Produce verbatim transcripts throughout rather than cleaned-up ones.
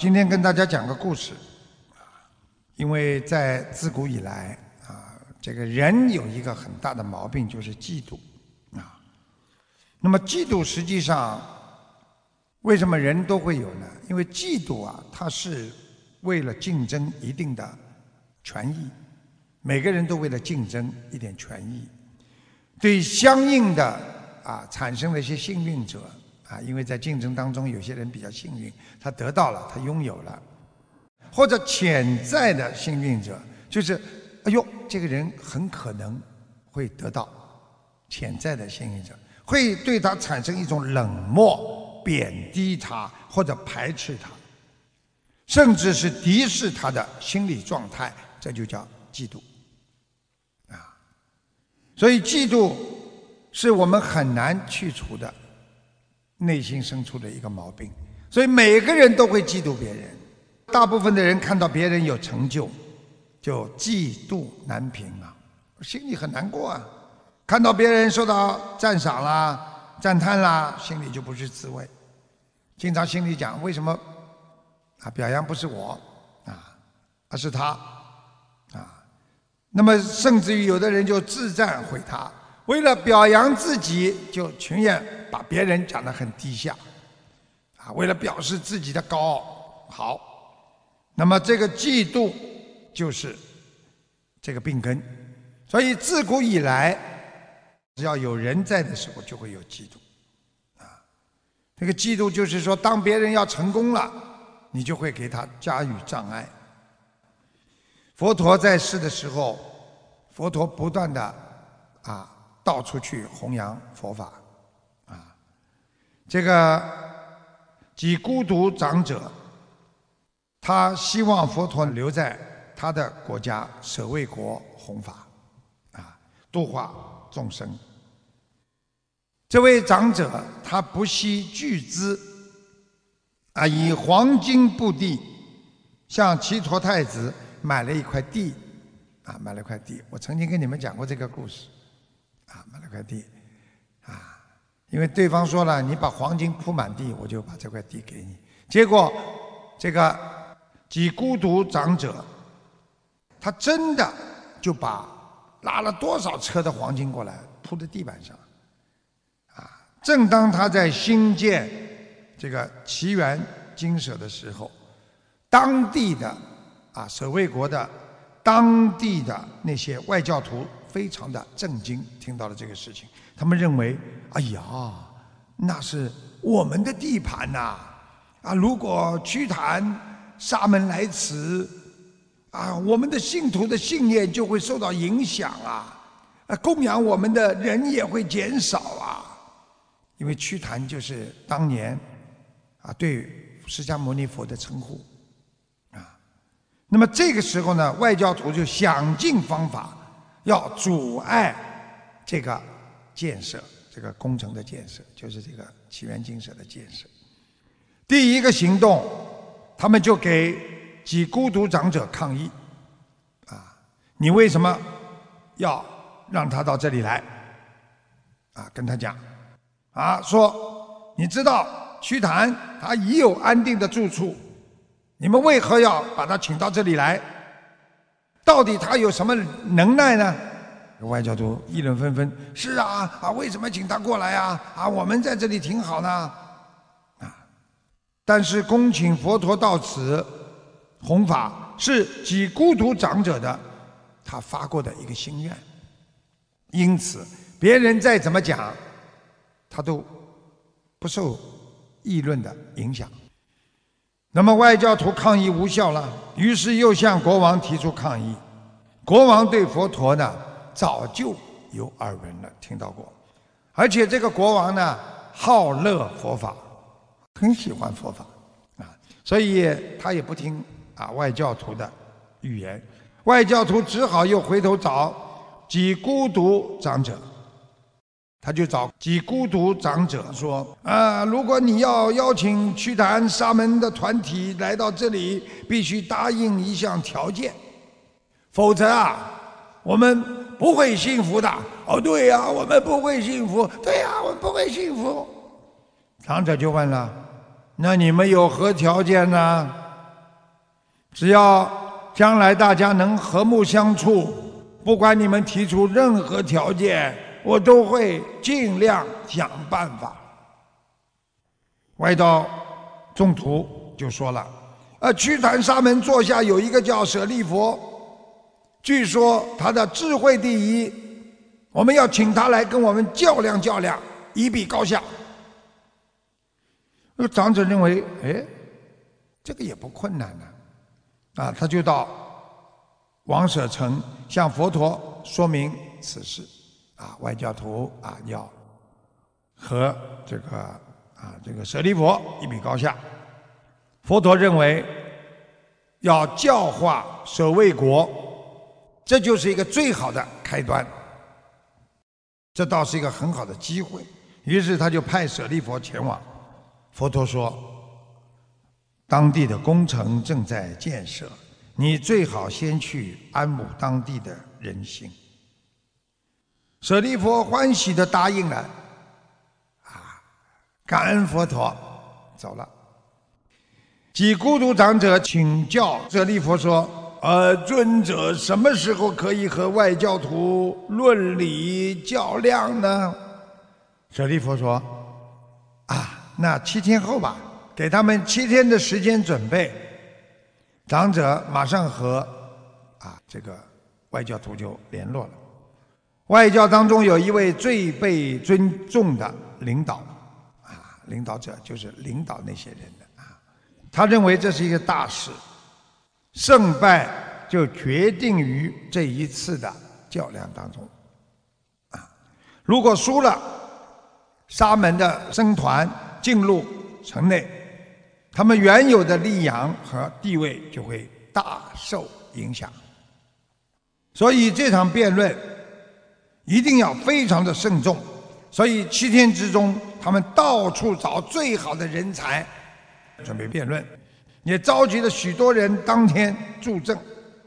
今天跟大家讲个故事，因为在自古以来啊，这个人有一个很大的毛病，就是嫉妒啊。那么嫉妒实际上为什么人都会有呢？因为嫉妒啊，它是为了竞争一定的权益，每个人都为了竞争一点权益，对相应的啊产生了一些幸运者。啊，因为在竞争当中，有些人比较幸运，他得到了，他拥有了，或者潜在的幸运者，就是哎呦，这个人很可能会得到，潜在的幸运者会对他产生一种冷漠、贬低他或者排斥他，甚至是敌视他的心理状态，这就叫嫉妒啊。所以嫉妒是我们很难去除的内心深处的一个毛病，所以每个人都会嫉妒别人。大部分的人看到别人有成就，就嫉妒难平啊，心里很难过啊。看到别人受到赞赏啦、赞叹啦，心里就不是滋味。经常心里讲，为什么啊表扬不是我啊，而是他啊？那么甚至于有的人就自赞毁他。为了表扬自己，就情愿把别人讲得很低下，啊，为了表示自己的高傲。好，那么这个嫉妒就是这个病根。所以自古以来，只要有人在的时候，就会有嫉妒，啊，这个嫉妒就是说，当别人要成功了，你就会给他加以障碍。佛陀在世的时候，佛陀不断的啊。到处去弘扬佛法，啊，这个几孤独长者，他希望佛陀留在他的国家舍卫国弘法，啊，度化众生。这位长者他不惜巨资，啊，以黄金布地向祇陀太子买了一块地，啊，买了一块地。我曾经跟你们讲过这个故事。啊，买了块地，啊，因为对方说了，你把黄金铺满地，我就把这块地给你。结果，这个几孤独长者，他真的就把拉了多少车的黄金过来铺在地板上，啊，正当他在兴建这个祇园精舍的时候，当地的啊舍卫国的当地的那些外教徒非常的震惊，听到了这个事情，他们认为，哎呀，那是我们的地盘呐！啊，如果瞿昙沙门来迟，啊，我们的信徒的信念就会受到影响啊，啊，供养我们的人也会减少啊。因为瞿昙就是当年啊对释迦牟尼佛的称呼啊。那么这个时候呢，外教徒就想尽方法要阻碍这个建设，这个工程的建设，就是这个祇园精舍的建设。第一个行动，他们就给几孤独长者抗议，啊，你为什么要让他到这里来？啊，跟他讲，啊，说你知道瞿昙他已有安定的住处，你们为何要把他请到这里来？到底他有什么能耐呢？外教徒议论纷纷。是啊，啊，为什么请他过来啊？啊，我们在这里挺好呢。啊，但是恭请佛陀到此弘法，是几孤独长者的他发过的一个心愿。因此，别人再怎么讲，他都不受议论的影响。那么外教徒抗议无效了，于是又向国王提出抗议。国王对佛陀呢早就有耳闻了，听到过，而且这个国王呢好乐佛法，很喜欢佛法啊，所以他也不听啊外教徒的预言。外教徒只好又回头找几孤独长者，他就找几孤独长者说啊，如果你要邀请瞿昙沙门的团体来到这里，必须答应一项条件，否则啊，我们不会幸福的。哦，对呀、啊，我们不会幸福。对呀、啊，我们不会幸福。长者就问了，那你们有何条件呢？ 只要将来大家能和睦相处，不管你们提出任何条件，我都会尽量想办法。外道众徒就说了：呃，瞿昙沙门座下有一个叫舍利佛，据说他的智慧第一，我们要请他来跟我们较量较量，一比高下。那长者认为，哎，这个也不困难呢、啊，啊，他就到王舍城向佛陀说明此事，啊，外教徒啊要和这个啊这个舍利佛一比高下。佛陀认为要教化舍卫国，这就是一个最好的开端，这倒是一个很好的机会。于是他就派舍利佛前往。佛陀说：当地的工程正在建设，你最好先去安抚当地的人心。舍利佛欢喜地答应了，啊，感恩佛陀，走了。几孤独长者请教舍利佛说：呃，尊者什么时候可以和外教徒论理较量呢？舍利佛说：啊，那七天后吧，给他们七天的时间准备。长者马上和啊这个外教徒就联络了。外教当中有一位最被尊重的领导，啊，领导者就是领导那些人的啊，他认为这是一个大事，胜败就决定于这一次的较量当中，啊，如果输了，沙门的僧团进入城内，他们原有的利养和地位就会大受影响。所以这场辩论一定要非常的慎重。所以七天之中，他们到处找最好的人才准备辩论，也召集了许多人当天助阵。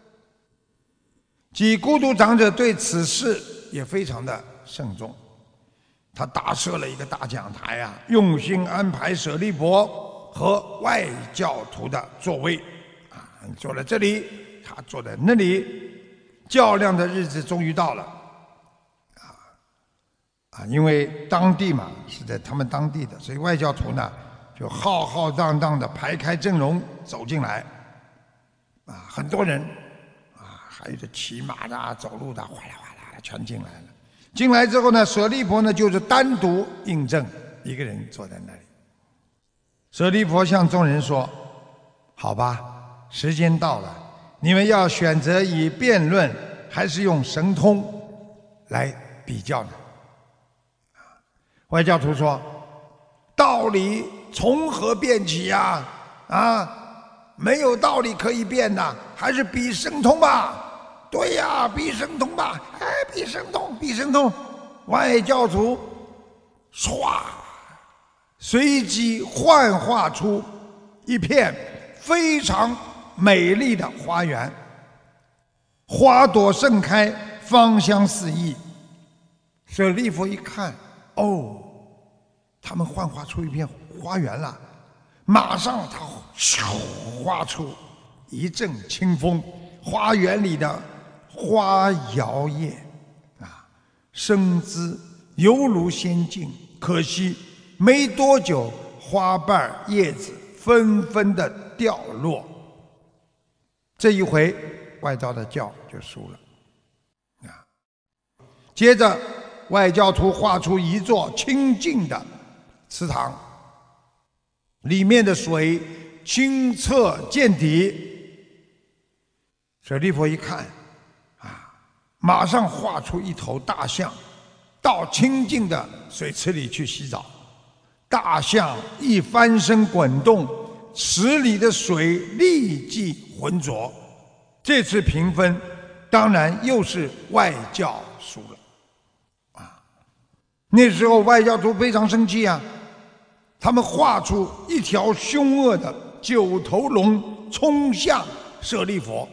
几孤独长者对此事也非常的慎重，他搭设了一个大讲台啊，用心安排舍利佛和外教徒的座位啊，你坐在这里，他坐在那里。较量的日子终于到了，啊啊，因为当地嘛是在他们当地的，所以外教徒呢就浩浩荡荡的排开阵容走进来，啊，很多人啊，还有这骑马的、啊、走路的，哗啦哗啦全进来了。进来之后呢，舍利佛呢就是单独应阵，一个人坐在那里。舍利佛向众人说：好吧，时间到了，你们要选择以辩论还是用神通来比较呢？外教徒说：道理从何辩起呀？啊，没有道理可以辩的，还是比神通吧。对呀，比神通吧，哎，比神通，比神通。外教徒唰，随即幻化出一片非常美丽的花园，花朵盛开，芳香四溢。舍利弗一看，哦，他们幻化出一片花园了。马上他咻画出一阵清风，花园里的花摇曳啊，生姿犹如仙境。可惜没多久，花瓣叶子纷纷的掉落。这一回外道的教就输了啊。接着外教徒画出一座清净的池塘，里面的水清澈见底。舍利弗一看啊，马上画出一头大象到清净的水池里去洗澡。大象一翻身滚动，池里的水立即浑浊。这次评分当然又是外教输了啊！那时候外教徒非常生气啊，他们画出一条凶恶的九头龙冲向舍利弗，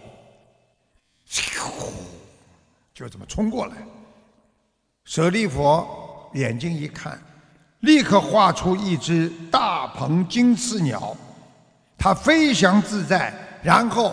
就这么冲过来。舍利弗眼睛一看，立刻画出一只大鹏金翅鸟，它飞翔自在，然后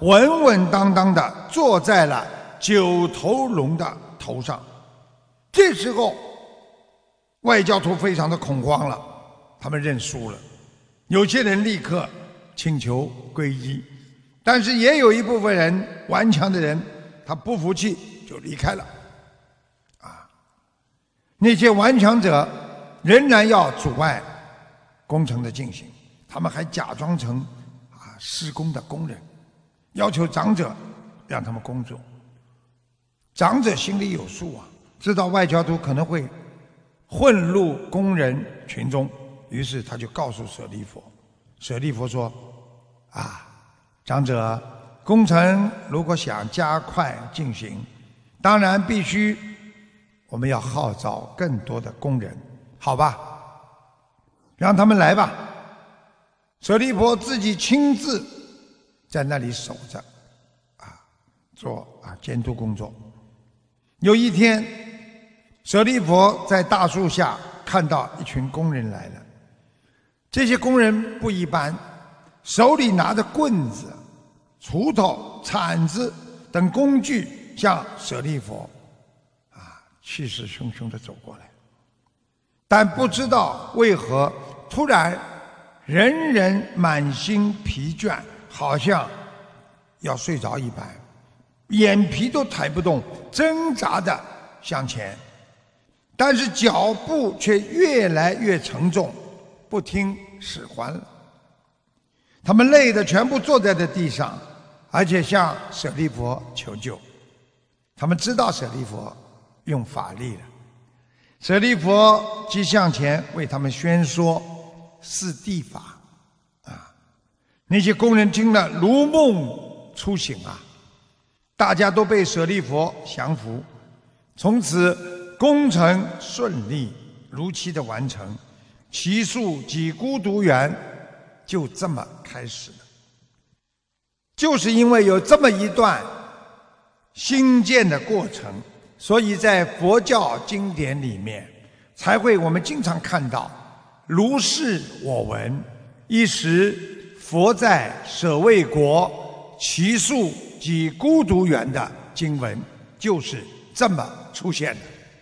稳稳当当的坐在了九头龙的头上。这时候外教徒非常的恐慌了，他们认输了，有些人立刻请求皈依，但是也有一部分人顽强的人，他不服气就离开了。啊，那些顽强者仍然要阻碍工程的进行，他们还假装成啊施工的工人，要求长者让他们工作。长者心里有数啊，知道外教徒可能会混入工人群中，于是他就告诉舍利弗。舍利弗说：啊，长者，工程如果想加快进行，当然必须我们要号召更多的工人，好吧，让他们来吧。舍利弗自己亲自在那里守着，啊，做啊监督工作。有一天，舍利弗在大树下看到一群工人来了，这些工人不一般，手里拿着棍子、锄头、铲子等工具，向舍利弗啊气势汹汹地走过来。但不知道为何，突然人人满心疲倦，好像要睡着一般，眼皮都抬不动，挣扎地向前，但是脚步却越来越沉重，不听使唤了。他们累得全部坐在了地上，而且向舍利弗求救。他们知道舍利弗用法力了，舍利弗即向前为他们宣说四谛法。啊，那些工人听了如梦初醒啊，大家都被舍利弗降服。从此工程顺利如期的完成，祇树及孤独园就这么开始了。就是因为有这么一段兴建的过程，所以在佛教经典里面才会我们经常看到如是我闻，一时佛在舍卫国祇树及孤独园的经文就是这么出现的。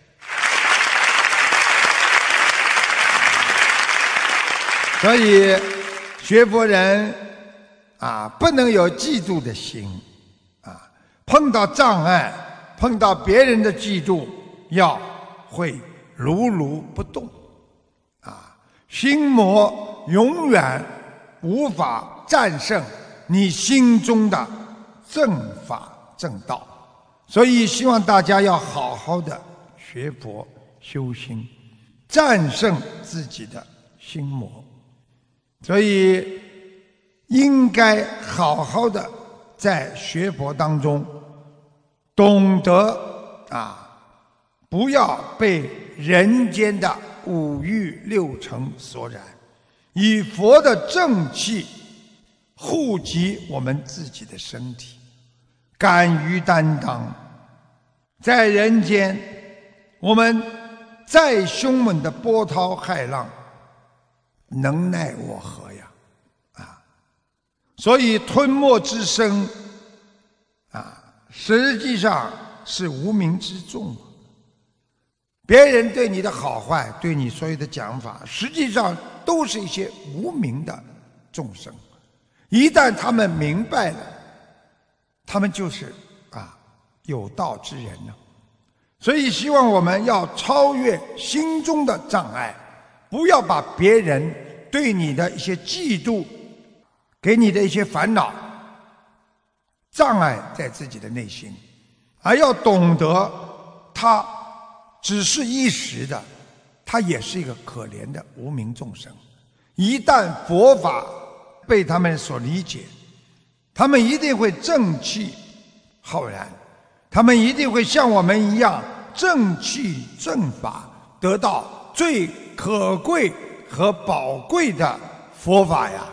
所以学佛人啊，不能有嫉妒的心啊，碰到障碍，碰到别人的嫉妒，要会如如不动啊，心魔永远无法战胜你心中的正法正道。所以希望大家要好好的学佛修心，战胜自己的心魔。所以应该好好的在学佛当中懂得啊，不要被人间的五欲六尘所染，以佛的正气护及我们自己的身体，敢于担当。在人间，我们再凶猛的波涛骇浪，能奈我何呀？啊，所以吞没之身啊，实际上是无名之众。别人对你的好坏，对你所有的讲法，实际上都是一些无名的众生。一旦他们明白了，他们就是啊有道之人呢。所以希望我们要超越心中的障碍，不要把别人对你的一些嫉妒，给你的一些烦恼障碍在自己的内心，而要懂得他只是一时的，他也是一个可怜的无名众生。一旦佛法被他们所理解，他们一定会正气浩然，他们一定会像我们一样正气正法，得到最可贵和宝贵的佛法呀。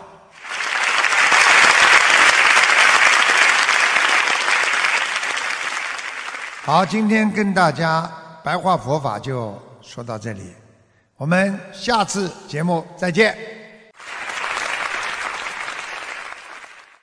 好，今天跟大家白话佛法就说到这里，我们下次节目再见。